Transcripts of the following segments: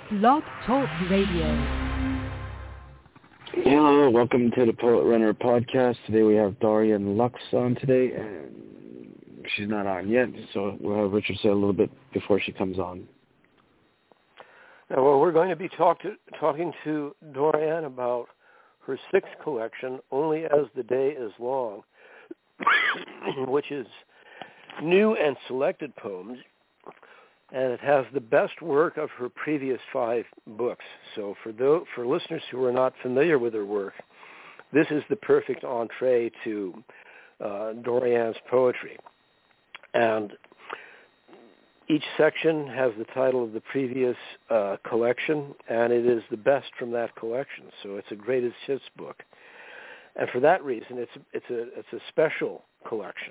Blog Talk Radio. Hello, welcome to the Poet Runner podcast. Today we have Dorian Lux on today, and she's not on yet, so we'll have Richard say a little bit before she comes on. Now, well, we're going to be talking to Dorian about her sixth collection, Only as the Day is Long, which is new and selected poems, and it has the best work of her previous 5 books. So for listeners who are not familiar with her work, this is the perfect entree to Dorian's poetry. And each section has the title of the previous collection, and it is the best from that collection. So it's a greatest hits book, and for that reason, it's a special collection.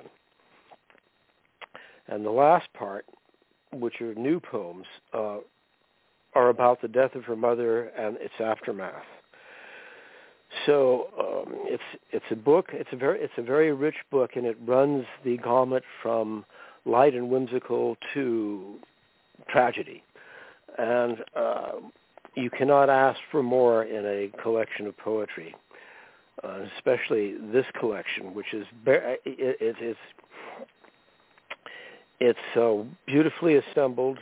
And the last part, which are new poems, are about the death of her mother and its aftermath. So it's a book. It's a very rich book, and it runs the gamut from light and whimsical to tragedy. And you cannot ask for more in a collection of poetry, especially this collection, which is it's so beautifully assembled.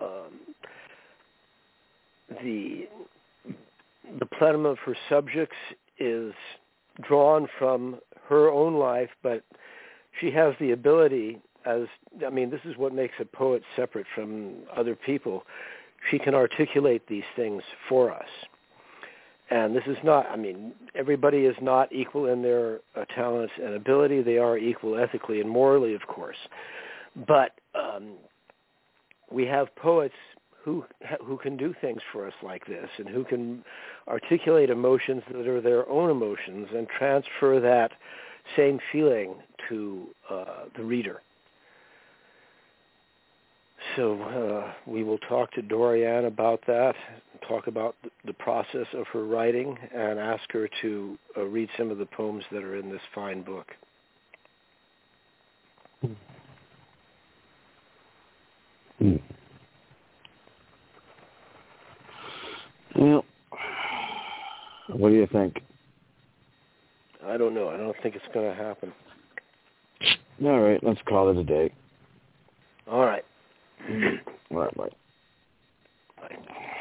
The plenum of her subjects is drawn from her own life, but she has the ability, this is what makes a poet separate from other people. She can articulate these things for us. And this is not, everybody is not equal in their talents and ability. They are equal ethically and morally, of course. But we have poets who can do things for us like this, and who can articulate emotions that are their own emotions and transfer that same feeling to the reader. So we will talk to Dorian about that, talk about the process of her writing, and ask her to read some of the poems that are in this fine book. Well, what do you think? I don't know. I don't think it's going to happen. All right, let's call it a day. All right. All right, bye. Bye.